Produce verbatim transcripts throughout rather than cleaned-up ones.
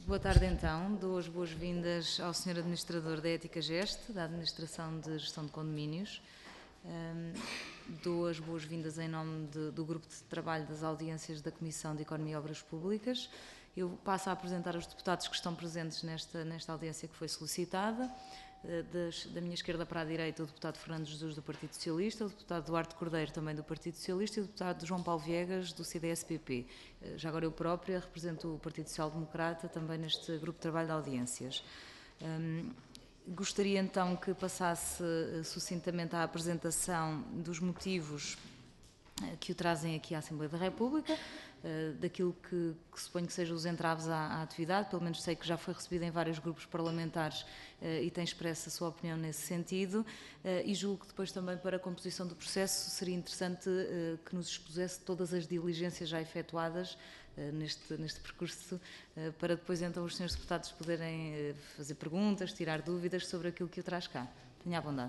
Boa tarde então, dou as boas-vindas ao senhor Administrador da Ética Geste, da Administração de Gestão de Condomínios. Um, dou as boas-vindas em nome de, do Grupo de Trabalho das Audiências da Comissão de Economia e Obras Públicas. Eu passo a apresentar os deputados que estão presentes nesta, nesta audiência que foi solicitada. Das, da minha esquerda para a direita, o deputado Fernando Jesus, do Partido Socialista, o deputado Duarte Cordeiro, também do Partido Socialista, e o deputado João Paulo Viegas, do C D S P P. Já agora eu própria represento o Partido Social Democrata, também neste grupo de trabalho de audiências. Um, gostaria então que passasse sucintamente à apresentação dos motivos que o trazem aqui à Assembleia da República, daquilo que, que suponho que sejam os entraves à, à atividade, pelo menos sei que já foi recebida em vários grupos parlamentares e tem expresso a sua opinião nesse sentido, e julgo que depois também para a composição do processo seria interessante que nos expusesse todas as diligências já efetuadas neste, neste percurso, para depois então os senhores deputados poderem fazer perguntas, tirar dúvidas sobre aquilo que o traz cá. Tenha à vontade.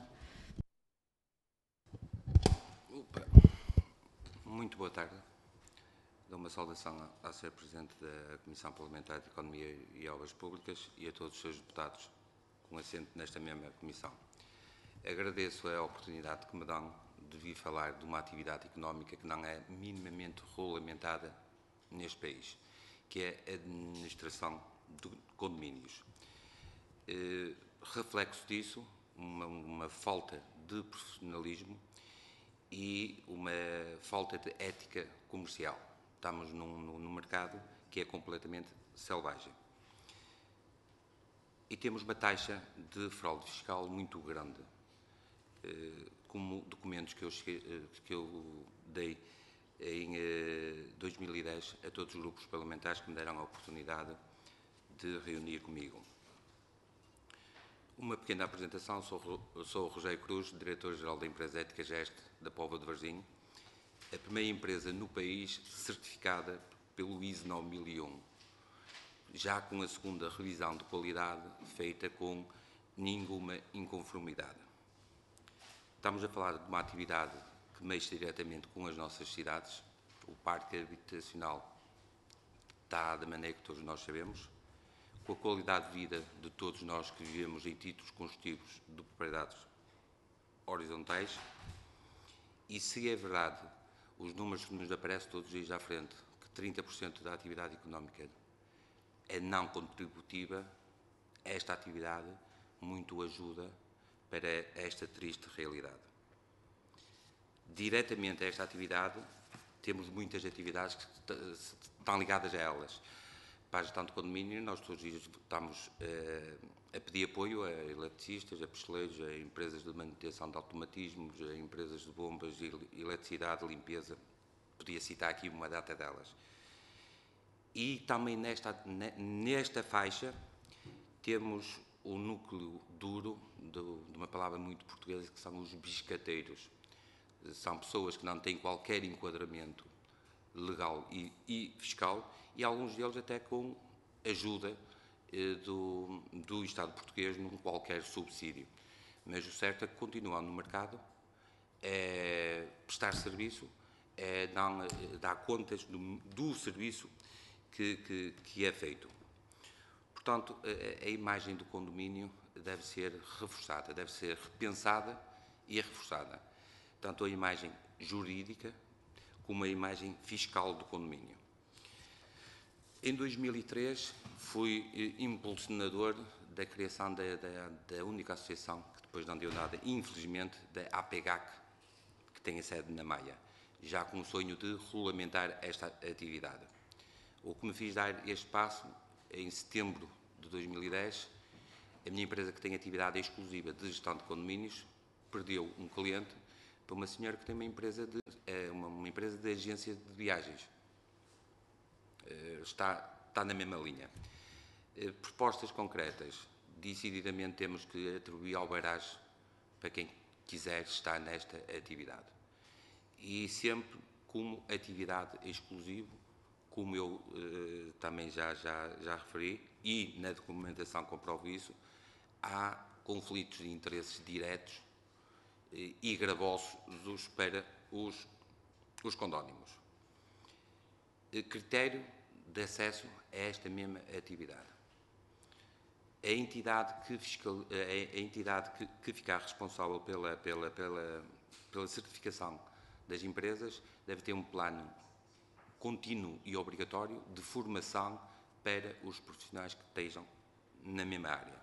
Muito boa tarde. Dou uma saudação a ser Presidente da Comissão Parlamentar de Economia e Obras Públicas e a todos os seus deputados com assento nesta mesma comissão. Agradeço a oportunidade que me dão de vir falar de uma atividade económica que não é minimamente regulamentada neste país, que é a administração de condomínios. Eh, reflexo disso, uma, uma falta de profissionalismo e uma falta de ética comercial. Estamos num, num mercado que é completamente selvagem. E temos uma taxa de fraude fiscal muito grande. Como documentos que eu, cheguei, que eu dei em dois mil e dez a todos os grupos parlamentares que me deram a oportunidade de reunir comigo. Uma pequena apresentação, sou, sou o Rogério Cruz, Diretor-Geral da Empresa Ética Geste da Póvoa de Varzim, a primeira empresa no país certificada pelo I S O nove mil e um, já com a segunda revisão de qualidade feita com nenhuma inconformidade. Estamos a falar de uma atividade que mexe diretamente com as nossas cidades. O parque habitacional está da maneira que todos nós sabemos, com a qualidade de vida de todos nós que vivemos em títulos construtivos de propriedades horizontais. E se é verdade, os números que nos aparecem todos os dias à frente, que trinta por cento da atividade económica é não contributiva, esta atividade muito ajuda para esta triste realidade. Diretamente a esta atividade, temos muitas atividades que estão ligadas a elas. Para a gestão de condomínio, nós todos os dias estamos uh, a pedir apoio a eletricistas, a pistoleiros, a empresas de manutenção de automatismos, a empresas de bombas, de eletricidade, limpeza. Podia citar aqui uma data delas. E também nesta, nesta faixa temos o núcleo duro de, de uma palavra muito portuguesa, que são os biscateiros. São pessoas que não têm qualquer enquadramento legal e, e fiscal, e alguns deles até com ajuda eh, do, do Estado português num qualquer subsídio. Mas o certo é que continuam no mercado, é prestar serviço, é dar, dar contas do, do serviço que, que, que é feito. Portanto, a, a imagem do condomínio deve ser reforçada, deve ser repensada e reforçada. Tanto a imagem jurídica como a imagem fiscal do condomínio. Em dois mil e três, fui impulsionador da criação da, da, da única associação, que depois não deu nada, infelizmente, da A P G A C, que tem a sede na Maia, já com o sonho de regulamentar esta atividade. O que me fiz dar este passo, em setembro de dois mil e dez, a minha empresa, que tem atividade exclusiva de gestão de condomínios, perdeu um cliente para uma senhora que tem uma empresa de, uma, uma empresa de agência de viagens. Está, está na mesma linha. Propostas concretas. Decididamente temos que atribuir alvarás para quem quiser estar nesta atividade. E sempre como atividade exclusiva, como eu eh, também já, já, já referi, e na documentação comprovo isso, há conflitos de interesses diretos eh, e gravosos para os, os condónimos. Critério de acesso a esta mesma atividade. a entidade que, fiscal, a, a entidade que, que ficar responsável pela, pela, pela, pela certificação das empresas deve ter um plano contínuo e obrigatório de formação para os profissionais que estejam na mesma área.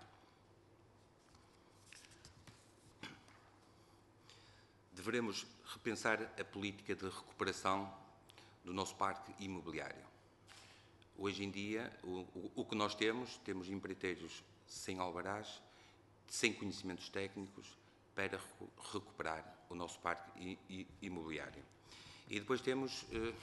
Devemos repensar a política de recuperação do nosso parque imobiliário. Hoje em dia, o, o, o que nós temos, temos empreiteiros sem alvarás, sem conhecimentos técnicos, para recuperar o nosso parque imobiliário. E depois temos eh,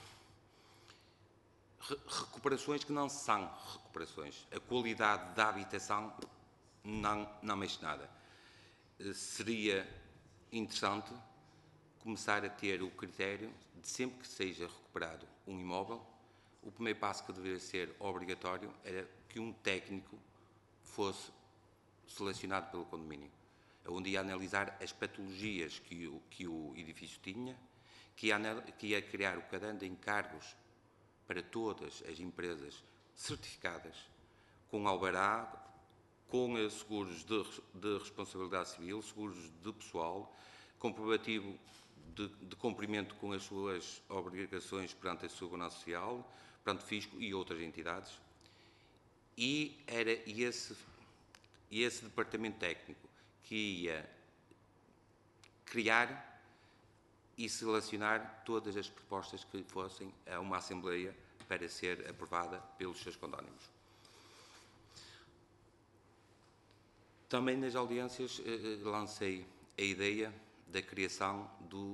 recuperações que não são recuperações. A qualidade da habitação não, não mexe nada. Eh, seria interessante começar a ter o critério de sempre que seja recuperado um imóvel, o primeiro passo que deveria ser obrigatório era que um técnico fosse selecionado pelo condomínio, onde ia analisar as patologias que o, que o edifício tinha, que ia, que ia criar o caderno de encargos para todas as empresas certificadas, com alvará, com seguros de, de responsabilidade civil, seguros de pessoal, comprovativo de, de cumprimento com as suas obrigações perante a Segurança Social, perante o Fisco e outras entidades. E era esse, esse departamento técnico que ia criar e selecionar todas as propostas que fossem a uma Assembleia para ser aprovada pelos seus condónimos. Também nas audiências eh, lancei a ideia da criação do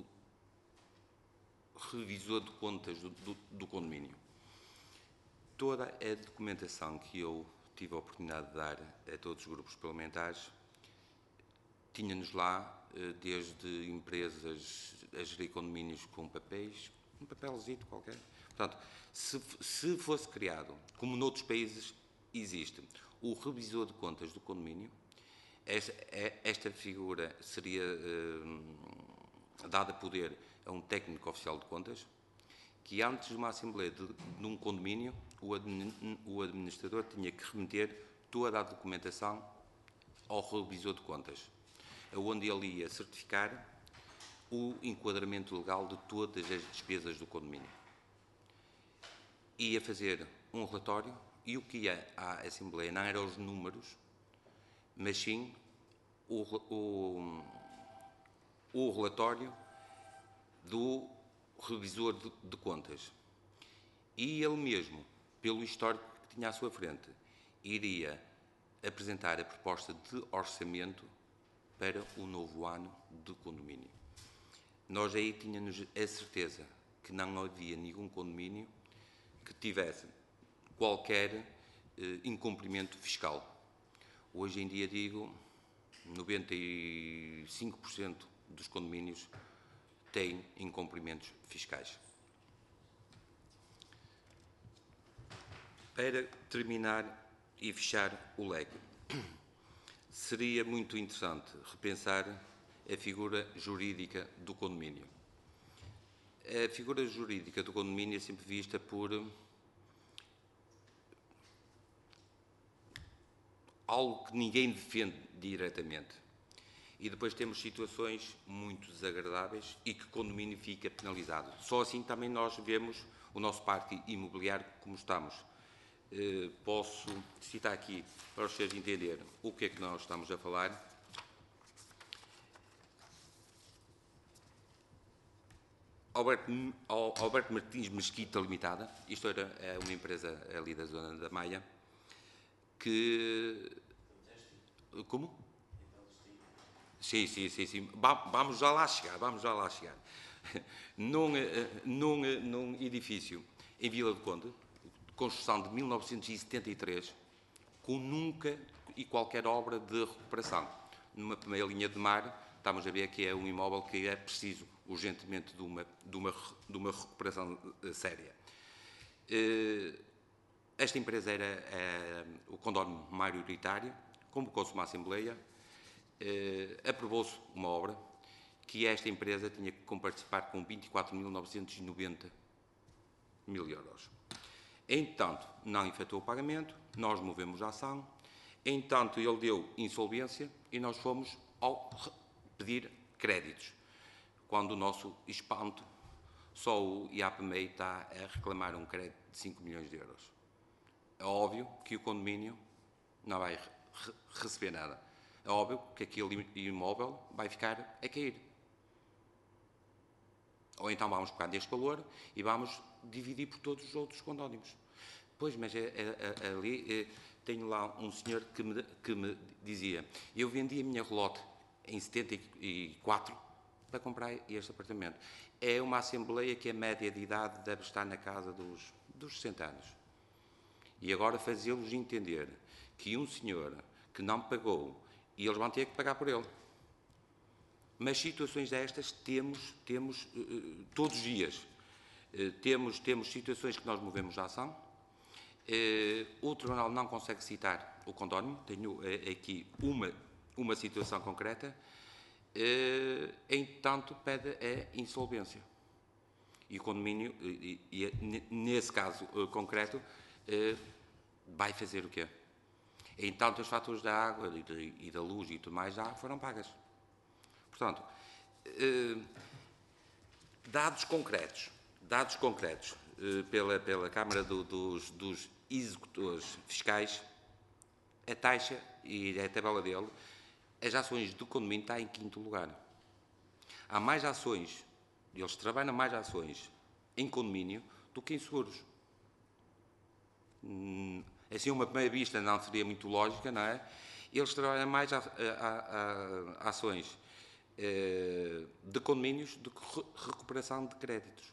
revisor de contas do, do, do condomínio. Toda a documentação que eu tive a oportunidade de dar a todos os grupos parlamentares tinha-nos lá desde empresas a gerir condomínios com papéis, um papelzito qualquer. Portanto, se, se fosse criado, como noutros países existe, o revisor de contas do condomínio, esta, esta figura seria eh, dada poder a um técnico oficial de contas, que antes de uma Assembleia de, de um condomínio, o, admin, o administrador tinha que remeter toda a documentação ao revisor de contas, onde ele ia certificar o enquadramento legal de todas as despesas do condomínio. Ia fazer um relatório e o que ia à Assembleia não eram os números, mas sim o, o, o relatório do revisor de, de contas. E ele mesmo, pelo histórico que tinha à sua frente, iria apresentar a proposta de orçamento para o novo ano de condomínio. Nós aí tínhamos a certeza que não havia nenhum condomínio que tivesse qualquer eh, incumprimento fiscal. Hoje em dia, digo, noventa e cinco por cento dos condomínios têm incumprimentos fiscais. Para terminar e fechar o leque, seria muito interessante repensar a figura jurídica do condomínio. A figura jurídica do condomínio é sempre vista por algo que ninguém defende diretamente. E depois temos situações muito desagradáveis e que o condomínio fica penalizado. Só assim também nós vemos o nosso parque imobiliário como estamos. Eh, posso citar aqui para os senhores entenderem o que é que nós estamos a falar. Alberto, Alberto Martins Mesquita Limitada, isto era é uma empresa ali da zona da Maia, que... Como? Sim, sim, sim, sim. Vamos já lá chegar, vamos já lá chegar. Num, num, num edifício em Vila do Conde, construção de mil novecentos e setenta e três, com nunca e qualquer obra de recuperação. Numa primeira linha de mar, estamos a ver que é um imóvel que é preciso urgentemente de uma, de uma, de uma recuperação séria. Esta empresa era é, o condómino maioritário, convocou-se uma Assembleia, eh, aprovou-se uma obra que esta empresa tinha que comparticipar com vinte e quatro mil novecentos e noventa mil euros. Entretanto, não efetuou o pagamento, nós movemos a ação, Entanto, ele deu insolvência e nós fomos ao pedir créditos, quando o nosso espanto, só o I A P M E I está a reclamar um crédito de cinco milhões de euros. É óbvio que o condomínio não vai re receber nada. É óbvio que aquele imóvel vai ficar a cair. Ou então vamos pegar neste valor e vamos dividir por todos os outros condóminos. Pois, mas é, é, é, ali é, tenho lá um senhor que me, que me dizia, eu vendi a minha relote em setenta e quatro para comprar este apartamento. É uma assembleia que a média de idade deve estar na casa dos, dos sessenta anos. E agora fazê-los entender que um senhor que não pagou, e eles vão ter que pagar por ele. Mas situações destas temos, temos uh, todos os dias. Uh, temos, temos situações que nós movemos a ação. Uh, o Tribunal não consegue citar o condómino. Tenho uh, aqui uma, uma situação concreta. Uh, entanto, pede a insolvência. E o condomínio, e, e, e nesse caso uh, concreto, uh, vai fazer o quê? Entanto, os fatores da água e, de, e da luz e tudo mais já foram pagas. Portanto, uh, dados concretos, dados concretos uh, pela, pela Câmara do, dos, dos Executores Fiscais, a taxa e a tabela dele, as ações do condomínio está em quinto lugar. Há mais ações, eles trabalham mais ações em condomínio do que em seguros. Hum, assim, uma primeira vista não seria muito lógica, não é? Eles trabalham mais a, a, a, a ações eh, de condomínios do que recuperação de créditos.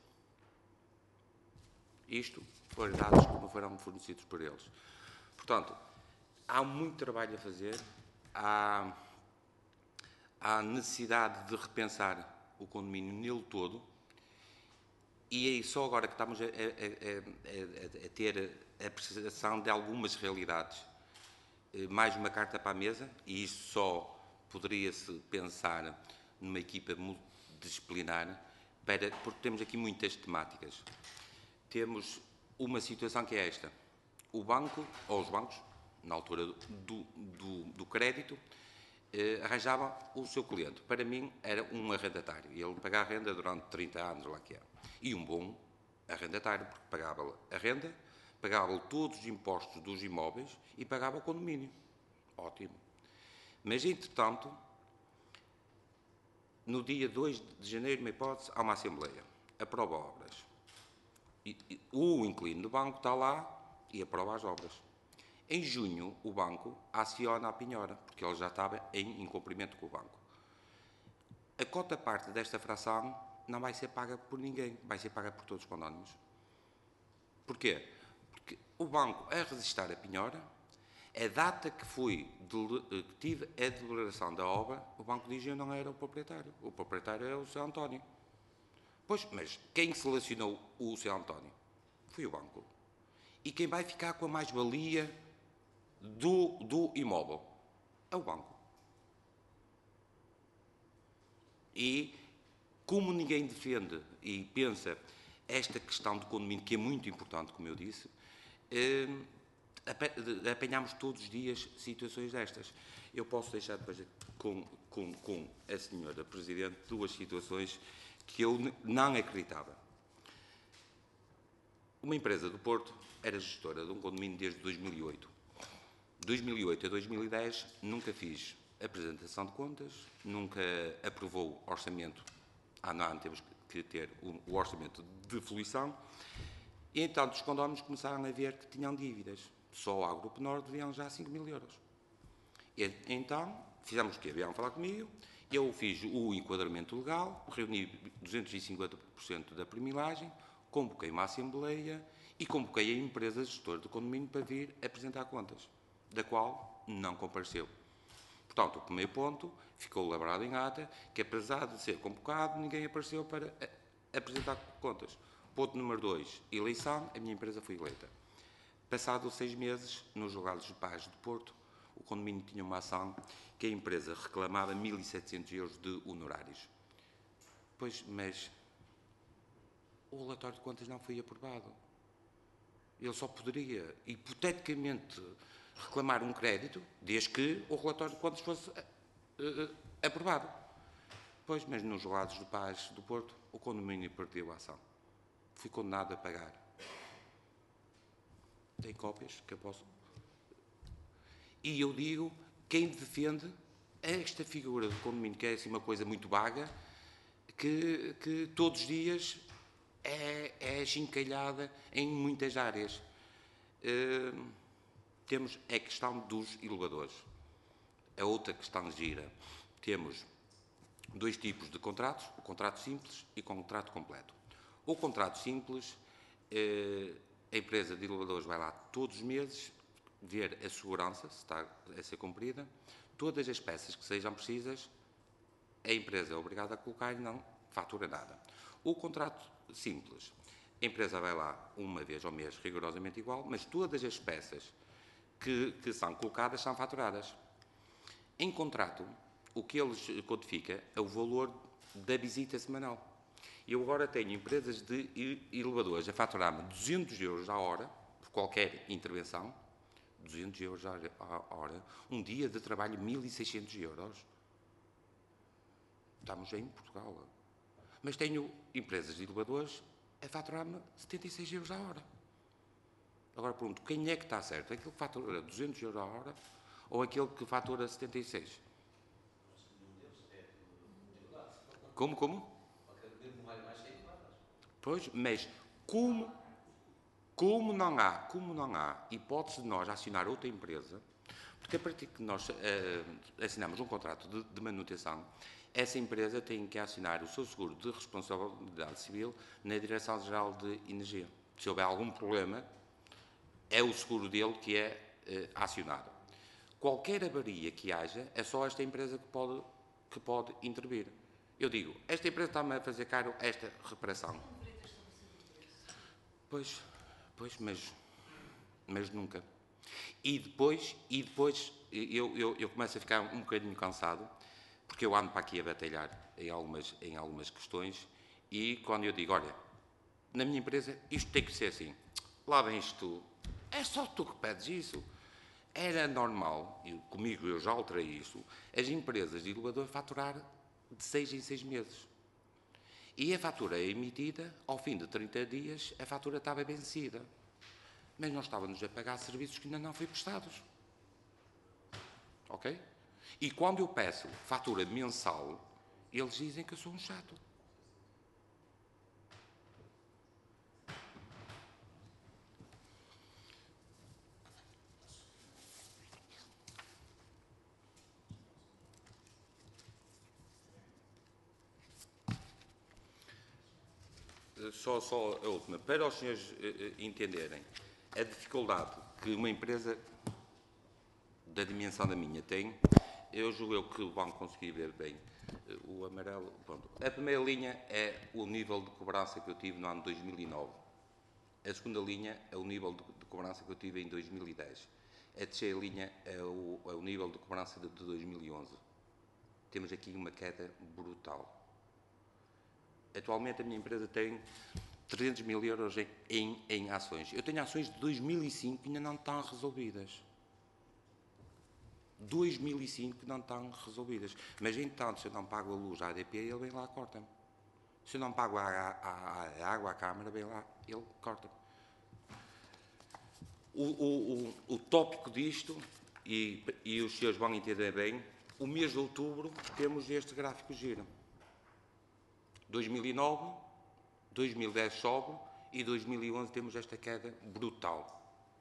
Isto foram dados que foram fornecidos por eles. Portanto, há muito trabalho a fazer, há, há necessidade de repensar o condomínio nele todo, e é só agora que estamos a, a, a, a, a ter a percepção de algumas realidades. Mais uma carta para a mesa, e isso só poderia-se pensar numa equipa multidisciplinar, para, porque temos aqui muitas temáticas. Temos uma situação que é esta. O banco, ou os bancos, na altura do, do, do crédito, eh, arranjava o seu cliente. Para mim, era um arrendatário. E ele pagava a renda durante trinta anos, lá que é. E um bom arrendatário, porque pagava a renda, pagava todos os impostos dos imóveis e pagava o condomínio. Ótimo. Mas, entretanto, no dia dois de janeiro, uma hipótese, há uma assembleia. Aprova obras. E, e, o inquilino do banco está lá e aprova as obras. Em junho, o banco aciona a penhora, porque ele já estava em incumprimento com o banco. A cota parte desta fração não vai ser paga por ninguém, vai ser paga por todos os condóminos. Porquê? Porque o banco, a resistir a penhora, a data que, fui, que tive a deliberação da obra, o banco diz que eu não era o proprietário. O proprietário é o senhor António. Pois, mas quem selecionou o senhor António? Foi o banco. E quem vai ficar com a mais-valia do, do imóvel? É o banco. E, como ninguém defende e pensa esta questão do condomínio, que é muito importante, como eu disse, eh, apanhamos todos os dias situações destas. Eu posso deixar depois com, com, com a senhora Presidente duas situações que eu não acreditava. Uma empresa do Porto era gestora de um condomínio desde dois mil e oito. De dois mil e oito a dois mil e dez nunca fiz apresentação de contas, nunca aprovou orçamento. Ah, não, temos que ter o orçamento de fluição. E então os condóminos começaram a ver que tinham dívidas. Só ao Grupo Norte deviam já cinco mil euros. E, então, fizemos o quê? Vieram falar comigo, eu fiz o enquadramento legal, reuni duzentos e cinquenta por cento da primilagem, convoquei uma assembleia e convoquei a empresa gestora do condomínio para vir apresentar contas, da qual não compareceu. Portanto, o primeiro ponto ficou elaborado em ata, que apesar de ser convocado, ninguém apareceu para apresentar contas. Ponto número dois, eleição, a minha empresa foi eleita. Passados seis meses, nos julgados de paz de Porto, o condomínio tinha uma ação que a empresa reclamava mil e setecentos euros de honorários. Pois, mas o relatório de contas não foi aprovado. Ele só poderia, hipoteticamente, reclamar um crédito, desde que o relatório de contas fosse uh, uh, aprovado. Pois, mas nos lados do Paz do Porto, o condomínio perdeu a ação. Fui condenado a pagar. Tem cópias que eu posso... E eu digo, quem defende esta figura do condomínio, que é assim uma coisa muito vaga, que, que todos os dias é, é achincalhada em muitas áreas. Uh, temos a questão dos elevadores. A outra questão gira. Temos dois tipos de contratos, o contrato simples e o contrato completo. O contrato simples, uh, a empresa de elevadores vai lá todos os meses ver a segurança, se está a ser cumprida, todas as peças que sejam precisas, a empresa é obrigada a colocar e não fatura nada. O contrato simples, a empresa vai lá uma vez ao mês, rigorosamente igual, mas todas as peças que, que são colocadas são faturadas. Em contrato, o que eles codifica é o valor da visita semanal. Eu agora tenho empresas de elevadores a faturar-me duzentos euros à hora, por qualquer intervenção, duzentos euros à hora, um dia de trabalho mil e seiscentos euros. Estamos em Portugal. Mas tenho empresas de elevadores a faturar-me setenta e seis euros à hora. Agora pergunto, quem é que está certo? Aquele que fatura duzentos euros à hora ou aquele que fatura setenta e seis? Como, como? Pois, mas como, como, não há, como não há hipótese de nós acionar outra empresa, porque a partir que nós uh, assinamos um contrato de, de manutenção, essa empresa tem que assinar o seu seguro de responsabilidade civil na Direção-Geral de Energia. Se houver algum problema, é o seguro dele que é uh, acionado. Qualquer avaria que haja, é só esta empresa que pode, que pode intervir. Eu digo, esta empresa está-me a fazer caro esta reparação. Pois, pois, mas, mas nunca. E depois, e depois eu, eu, eu começo a ficar um bocadinho cansado, porque eu ando para aqui a batalhar em algumas, em algumas questões, e quando eu digo, olha, na minha empresa isto tem que ser assim, lá vens tu, é só tu que pedes isso. Era normal, e comigo eu já alterei isso, as empresas de elevador faturar de seis em seis meses. E a fatura é emitida, ao fim de trinta dias, a fatura estava vencida. Mas nós estávamos a pagar serviços que ainda não foram prestados. Ok? E quando eu peço fatura mensal, eles dizem que eu sou um chato. Só, só a última. Para os senhores uh, entenderem a dificuldade que uma empresa da dimensão da minha tem, eu julgo eu que vão conseguir ver bem uh, o amarelo. Pronto. A primeira linha é o nível de cobrança que eu tive no ano dois mil e nove. A segunda linha é o nível de, de cobrança que eu tive em dois mil e dez. A terceira linha é o, é o nível de cobrança de, de dois mil e onze. Temos aqui uma queda brutal. Atualmente a minha empresa tem trezentos mil euros em, em, em ações. Eu tenho ações de dois mil e cinco que ainda não estão resolvidas. dois mil e cinco que não estão resolvidas. Mas, entanto, se eu não pago a luz à A D P, ele vem lá e corta-me. Se eu não pago a, a, a, a água à Câmara, vem lá, ele corta-me. O, o, o, o tópico disto, e, e os senhores vão entender bem, o mês de outubro temos este gráfico giro. dois mil e nove, dois mil e dez sobe e dois mil e onze temos esta queda brutal.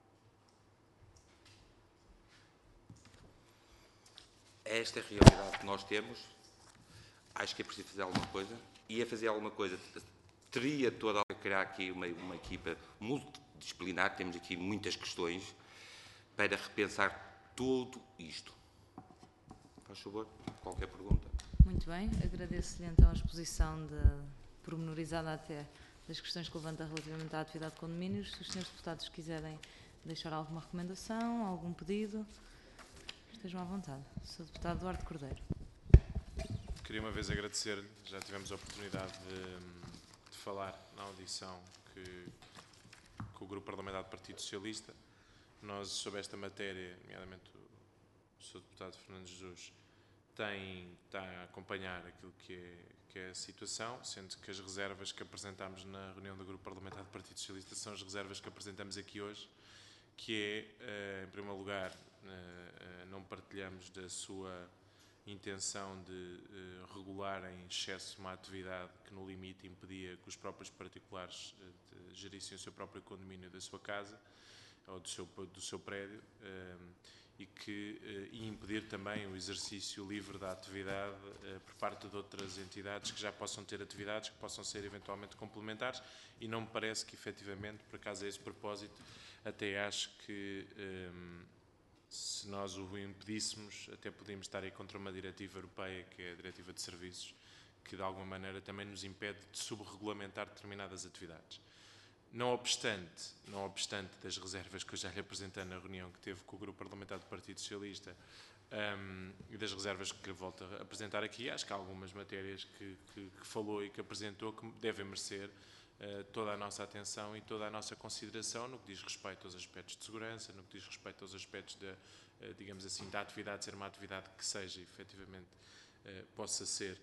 É esta a realidade que nós temos. Acho que é preciso fazer alguma coisa. E a fazer alguma coisa, teria toda a criar aqui uma, uma equipa multidisciplinar, temos aqui muitas questões, para repensar tudo isto. Faz favor, qualquer pergunta. Muito bem, agradeço-lhe então a exposição de, pormenorizada até das questões que levanta relativamente à atividade de condomínios. Se os senhores deputados quiserem deixar alguma recomendação, algum pedido, estejam à vontade. senhor Deputado Duarte Cordeiro. Queria uma vez agradecer-lhe, já tivemos a oportunidade de, de falar na audição que, que o Grupo Parlamentar do Partido Socialista Nós, sobre esta matéria, nomeadamente o senhor Deputado Fernando Jesus, tem, está a acompanhar aquilo que é, que é a situação, sendo que as reservas que apresentámos na reunião do Grupo Parlamentar do Partido Socialista são as reservas que apresentamos aqui hoje, que é, em primeiro lugar, não partilhamos da sua intenção de regular em excesso uma atividade que, no limite, impedia que os próprios particulares gerissem o seu próprio condomínio da sua casa ou do seu, do seu prédio, e que e impedir também o exercício livre da atividade por parte de outras entidades que já possam ter atividades que possam ser eventualmente complementares, e não me parece que efetivamente, por acaso a esse propósito, até acho que um, se nós o impedíssemos, até podíamos estar aí contra uma diretiva europeia, que é a Diretiva de Serviços, que de alguma maneira também nos impede de subregulamentar determinadas atividades. Não obstante, não obstante das reservas que eu já lhe apresentei na reunião que teve com o Grupo Parlamentar do Partido Socialista, um, e das reservas que lhe volto a apresentar aqui, acho que há algumas matérias que, que, que falou e que apresentou que devem merecer uh, toda a nossa atenção e toda a nossa consideração no que diz respeito aos aspectos de segurança, no que diz respeito aos aspectos, de, uh, digamos assim, da atividade ser uma atividade que seja, efetivamente, uh, possa ser,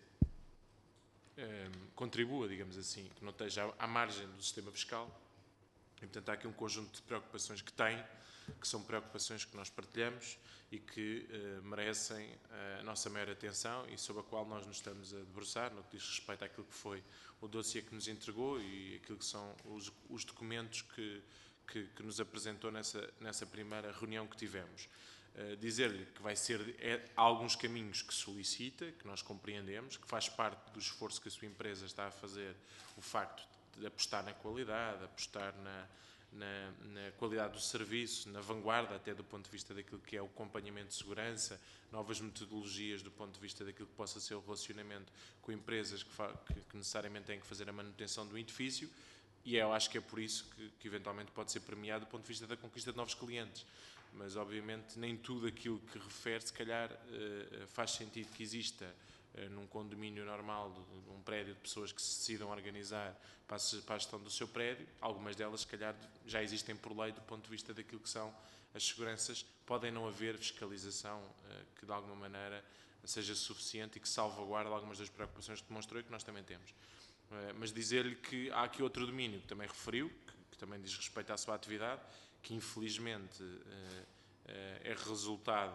um, contribua, digamos assim, que não esteja à margem do sistema fiscal. E, portanto, há aqui um conjunto de preocupações que tem, que são preocupações que nós partilhamos e que uh, merecem a nossa maior atenção e sobre a qual nós nos estamos a debruçar no que diz respeito àquilo que foi o dossiê que nos entregou e aquilo que são os, os documentos que, que, que nos apresentou nessa, nessa primeira reunião que tivemos. Uh, dizer-lhe que vai ser, é, há alguns caminhos que solicita, que nós compreendemos, que faz parte do esforço que a sua empresa está a fazer, o facto de apostar na qualidade, apostar na, na, na qualidade do serviço, na vanguarda até do ponto de vista daquilo que é o acompanhamento de segurança, novas metodologias do ponto de vista daquilo que possa ser o relacionamento com empresas que, que, que necessariamente têm que fazer a manutenção do edifício, e eu acho que é por isso que, que eventualmente pode ser premiado do ponto de vista da conquista de novos clientes. Mas, obviamente, nem tudo aquilo que refere, se calhar, faz sentido que exista num condomínio normal, de um prédio de pessoas que se decidam organizar para a gestão do seu prédio. Algumas delas, se calhar, já existem por lei do ponto de vista daquilo que são as seguranças. Podem não haver fiscalização que, de alguma maneira, seja suficiente e que salvaguarde algumas das preocupações que demonstrou e que nós também temos. Mas dizer-lhe que há aqui outro domínio que também referiu, que, que também diz respeito à sua atividade, que infelizmente é resultado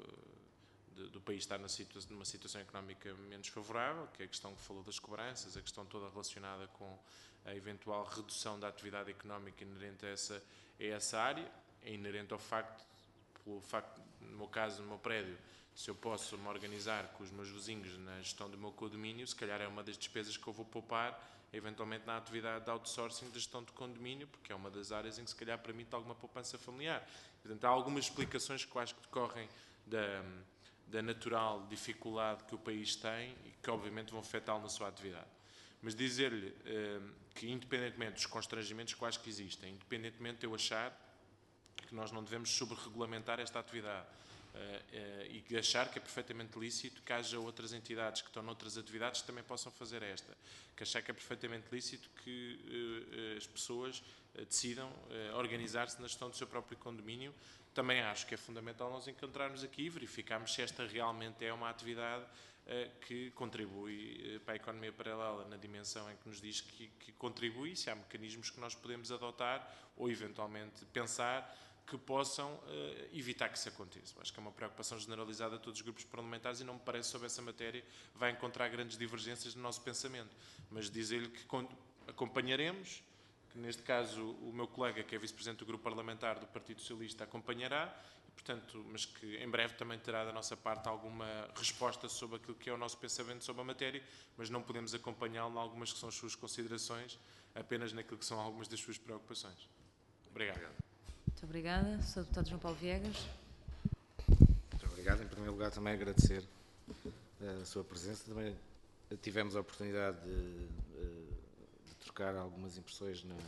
do país estar numa situação económica menos favorável, que é a questão que falou das cobranças, a questão toda relacionada com a eventual redução da atividade económica inerente a essa, a essa área, é inerente ao facto, pelo facto, no meu caso, no meu prédio, se eu posso me organizar com os meus vizinhos na gestão do meu condomínio, se calhar é uma das despesas que eu vou poupar, eventualmente na atividade de outsourcing da gestão de condomínio, porque é uma das áreas em que se calhar permite alguma poupança familiar. Portanto, há algumas explicações que eu acho que decorrem da, da natural dificuldade que o país tem e que obviamente vão afetá-lo na sua atividade. Mas dizer-lhe eh, que, independentemente dos constrangimentos que eu acho que existem, independentemente de eu achar que nós não devemos sobre-regulamentar esta atividade, Uh, uh, e achar que é perfeitamente lícito que haja outras entidades que estão noutras atividades que também possam fazer esta, que achar que é perfeitamente lícito que uh, uh, as pessoas uh, decidam uh, organizar-se na gestão do seu próprio condomínio. Também acho que é fundamental nós encontrarmos aqui e verificarmos se esta realmente é uma atividade uh, que contribui uh, para a economia paralela na dimensão em que nos diz que, que contribui, se há mecanismos que nós podemos adotar ou eventualmente pensar que possam uh, evitar que isso aconteça. Acho que é uma preocupação generalizada de todos os grupos parlamentares e não me parece que sobre essa matéria vai encontrar grandes divergências no nosso pensamento. Mas dizer-lhe que acompanharemos, que neste caso o meu colega, que é vice-presidente do grupo parlamentar do Partido Socialista, acompanhará, e, portanto, mas que em breve também terá da nossa parte alguma resposta sobre aquilo que é o nosso pensamento sobre a matéria, mas não podemos acompanhá-lo em algumas que são as suas considerações, apenas naquilo que são algumas das suas preocupações. Obrigado. Obrigado. Muito obrigada. senhor Deputado João Paulo Viegas. Muito obrigado. Em primeiro lugar, também agradecer a sua presença. Também tivemos a oportunidade de, de trocar algumas impressões na,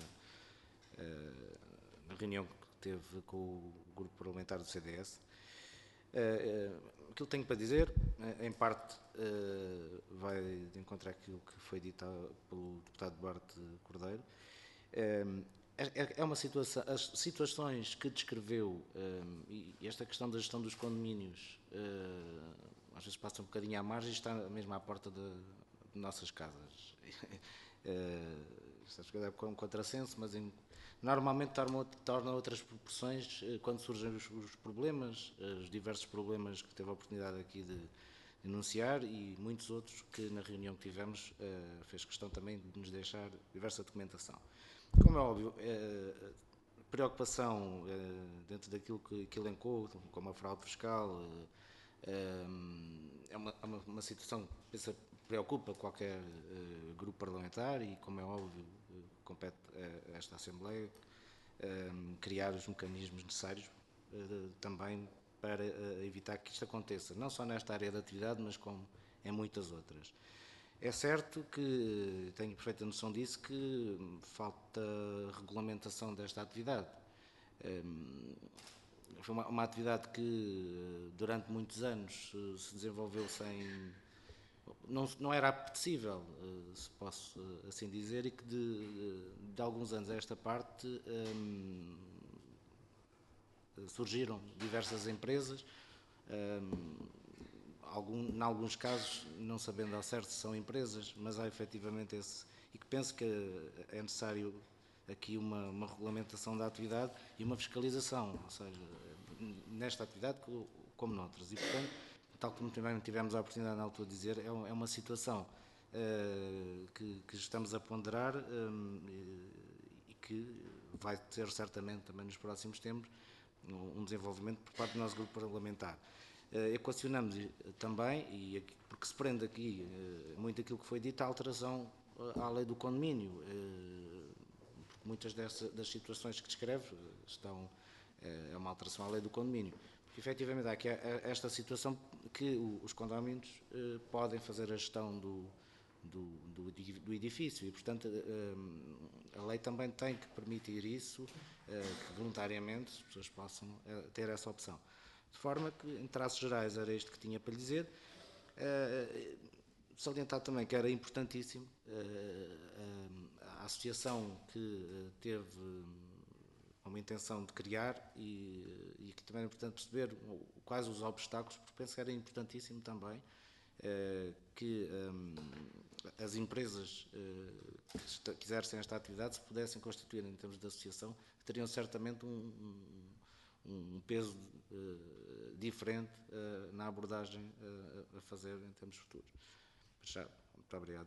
na reunião que teve com o grupo parlamentar do C D S. Aquilo que tenho para dizer, em parte, vai de encontro àquilo que foi dito pelo deputado Duarte Cordeiro. é, é uma situação, as situações que descreveu, um, e esta questão da gestão dos condomínios, uh, às vezes passa um bocadinho à margem e está mesmo à porta de, de nossas casas. uh, Está a com um contrassenso, mas em, normalmente torna, torna outras proporções uh, quando surgem os, os problemas, uh, os diversos problemas que teve a oportunidade aqui de enunciar e muitos outros que na reunião que tivemos uh, fez questão também de nos deixar diversa documentação. Como é óbvio, uh, preocupação uh, dentro daquilo que, que elencou, como a fraude fiscal, uh, é uma, uma, uma situação que pensa, preocupa qualquer uh, grupo parlamentar e, como é óbvio, uh, compete a esta Assembleia uh, criar os mecanismos necessários uh, também para uh, evitar que isto aconteça, não só nesta área de atividade, mas como em muitas outras. É certo que, tenho perfeita noção disso, que falta regulamentação desta atividade. Um, foi uma, uma atividade que durante muitos anos se desenvolveu sem... Não, não era apetecível, se posso assim dizer, e que de, de alguns anos a esta parte um, surgiram diversas empresas, um, algum, em alguns casos não sabendo ao certo se são empresas, mas há efetivamente esse, e que penso que é necessário aqui uma, uma regulamentação da atividade e uma fiscalização, ou seja, nesta atividade como noutras, e portanto, tal como também tivemos a oportunidade na altura de dizer, é uma situação uh, que, que estamos a ponderar um, e que vai ter certamente também nos próximos tempos um desenvolvimento por parte do nosso grupo parlamentar. Uh, equacionamos também, e aqui, porque se prende aqui uh, muito aquilo que foi dito, a alteração uh, à lei do condomínio, uh, porque muitas dessas, das situações que descreve estão, uh, é uma alteração à lei do condomínio. Porque efetivamente há aqui esta situação que os condóminos uh, podem fazer a gestão do, do, do, do edifício e, portanto, uh, a lei também tem que permitir isso, uh, que voluntariamente as pessoas possam uh, ter essa opção. De forma que, em traços gerais, era isto que tinha para lhe dizer. Uh, salientar também que era importantíssimo uh, uh, a associação que uh, teve uma intenção de criar e, e que também é importante perceber quais os obstáculos, porque penso que era importantíssimo também uh, que um, as empresas uh, que, que exercem esta atividade se pudessem constituir em termos de associação, que teriam certamente um, um, um peso uh, diferente uh, na abordagem uh, a fazer em termos futuros. Já, muito obrigado.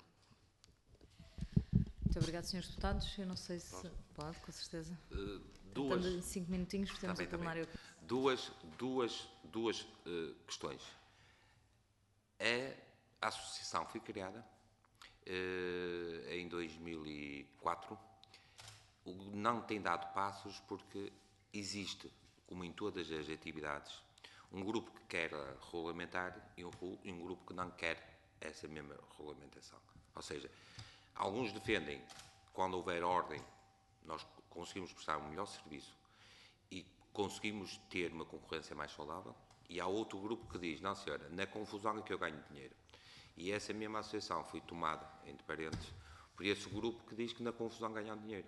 Muito obrigado, senhores deputados. Eu não sei se Posso? Pode, com certeza. Uh, duas, Tentando cinco minutinhos, fizemos tá o plenário. Duas, duas, duas uh, questões. É, a associação foi criada uh, em dois mil e quatro. Não tem dado passos porque existe, como em todas as atividades, um grupo que quer regulamentar e um, um grupo que não quer essa mesma regulamentação. Ou seja, alguns defendem que quando houver ordem nós conseguimos prestar um melhor serviço e conseguimos ter uma concorrência mais saudável, e há outro grupo que diz, não senhora, na confusão é que eu ganho dinheiro. E essa mesma associação foi tomada, entre parênteses, por esse grupo que diz que na confusão ganham dinheiro.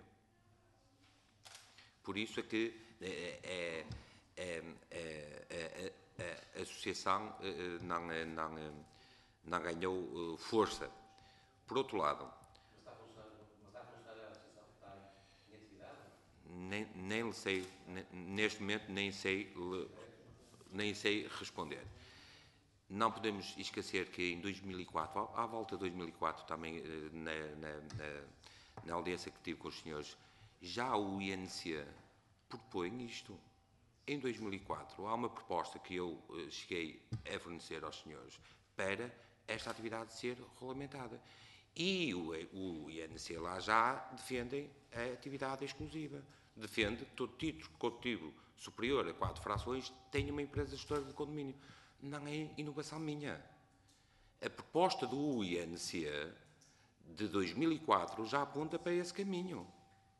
Por isso é que é, é, é, é, é, a associação não, não, não ganhou força. Por outro lado, mas está a funcionar, mas está a funcionar a associação que está em atividade? Nem, nem sei, neste momento nem sei, nem sei responder. Não podemos esquecer que em dois mil e quatro, à volta de dois mil e quatro, também na, na, na, na audiência que tive com os senhores, já o I N C propõe isto. Em dois mil e quatro, há uma proposta que eu cheguei a fornecer aos senhores para esta atividade ser regulamentada. E o, o I N C lá já defende a atividade exclusiva. Defende que todo título coletivo superior a quatro frações tenha uma empresa gestora de condomínio. Não é inovação minha. A proposta do I N C de dois mil e quatro já aponta para esse caminho.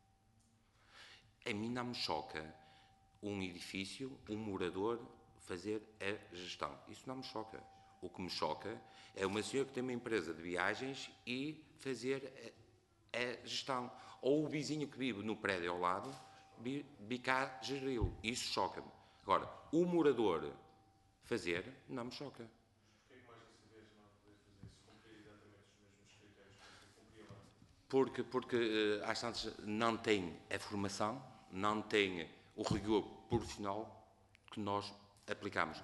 A mim não me choca um edifício, um morador, fazer a gestão. Isso não me choca. O que me choca é uma senhora que tem uma empresa de viagens e fazer a gestão. Ou o vizinho que vive no prédio ao lado bicar geri-lo. Isso choca-me. Agora, o morador fazer, não me choca. Porque, porque às tantas não tem a formação, não tem o rigor profissional que nós aplicamos.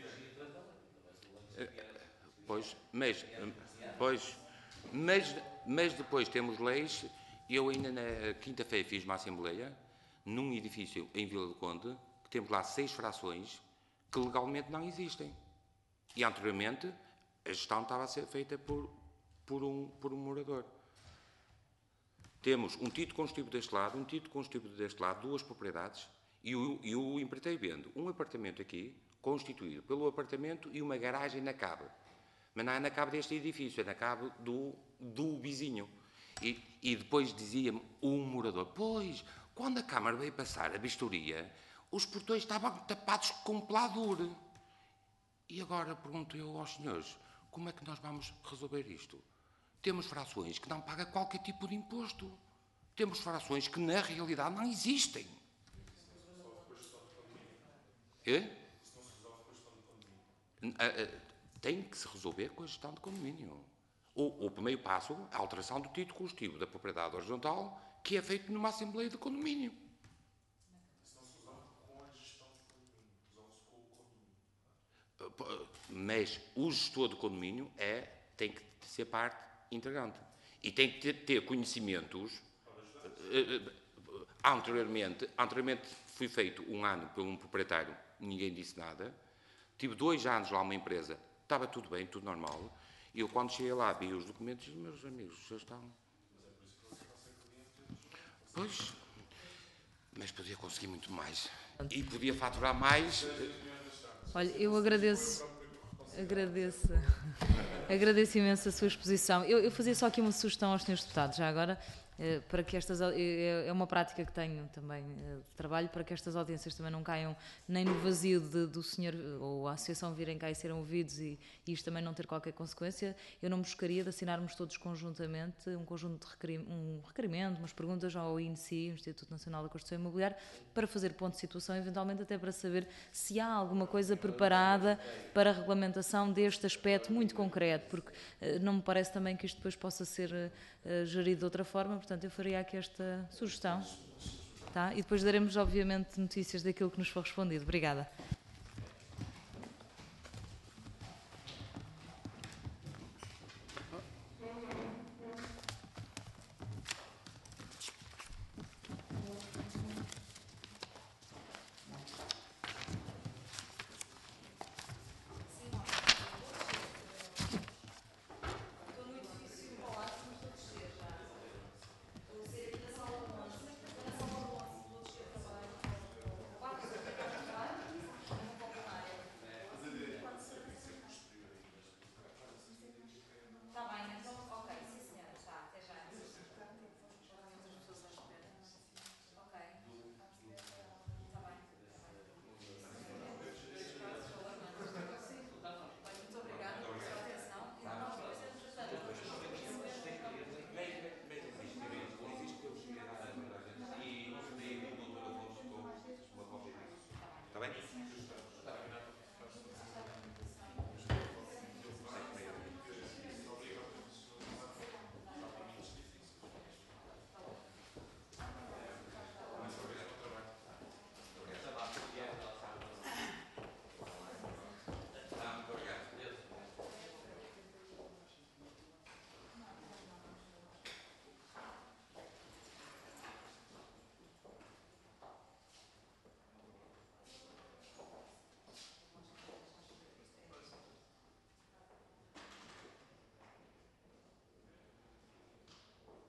Pois, mas, pois, mas, mas depois temos leis. Eu ainda na quinta-feira fiz uma assembleia num edifício em Vila do Conde, que temos lá seis frações que legalmente não existem. E anteriormente a gestão estava a ser feita por, por, um, por um morador. Temos um título constitutivo deste lado, um título constitutivo deste lado, duas propriedades, e o, e o empreiteiro vende um apartamento aqui, constituído pelo apartamento e uma garagem na cave. Mas não é na cave deste edifício, é na cave do, do vizinho. E, e depois dizia-me um morador, pois, quando a Câmara veio passar a vistoria, os portões estavam tapados com peladura. E agora pergunto eu aos senhores, como é que nós vamos resolver isto? Temos frações que não pagam qualquer tipo de imposto. Temos frações que na realidade não existem. É? Tem que se resolver com a gestão de condomínio. O, o primeiro passo é a alteração do título constitutivo da propriedade horizontal, que é feito numa Assembleia de Condomínio. Isso não se resolve com a gestão de condomínio, resolve-se com o condomínio. Mas o gestor de condomínio é, tem que ser parte integrante. E tem que ter, ter conhecimentos. Anteriormente, anteriormente fui feito um ano por um proprietário, ninguém disse nada. Tive dois anos lá uma empresa, estava tudo bem, tudo normal. E eu, quando cheguei lá, vi os documentos e meus amigos já estão. Pois, mas podia conseguir muito mais. E podia faturar mais. Olha, eu agradeço, agradeço, agradeço imenso a sua exposição. Eu, eu fazia só aqui uma sugestão aos senhores deputados, já agora, eh, para que estas, é uma prática que tenho também eh, de trabalho, para que estas audiências também não caiam nem no vazio de, do senhor ou a associação virem cá e serem ouvidos e, e isto também não ter qualquer consequência. Eu não buscaria de assinarmos todos conjuntamente um conjunto de requerim, um requerimento, umas perguntas ao I N C I, o Instituto Nacional da Construção Imobiliária, para fazer ponto de situação, eventualmente até para saber se há alguma coisa preparada para a regulamentação deste aspecto muito concreto, porque uh, não me parece também que isto depois possa ser uh, gerido de outra forma, portanto eu faria aqui esta sugestão, tá? E depois daremos obviamente notícias daquilo que nos for respondido. Obrigada.